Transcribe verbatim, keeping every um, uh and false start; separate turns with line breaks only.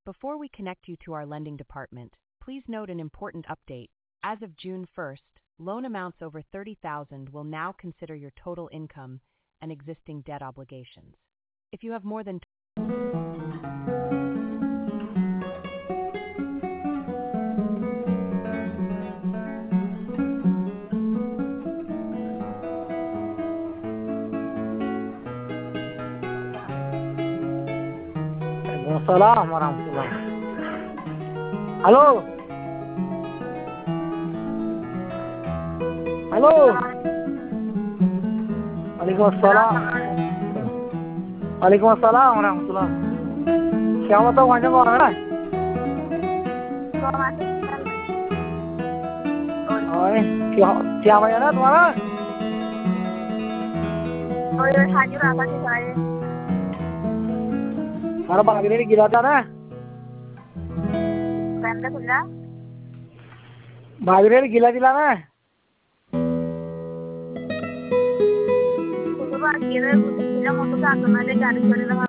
Before we connect you to our lending department, please note an important update. As of June first, loan amounts over thirty thousand will now consider your total income and existing debt obligations. If you have more than
Waalaikumsalam warahmatullah. Halo. Halo. Waalaikumsalam. Waalaikumsalam warahmatullah. Siapa tahu macam mana? Oi, siapa ya तुम्हारा?
Oh, ये हाजिर आता है सारे.
हमारा बागरे ने गिरा था ना
पहले खुला
बागरे ने गिला दिला ना
खुला बात गिरे खुला मोटो का आकर मैंने गाड़ी चले ना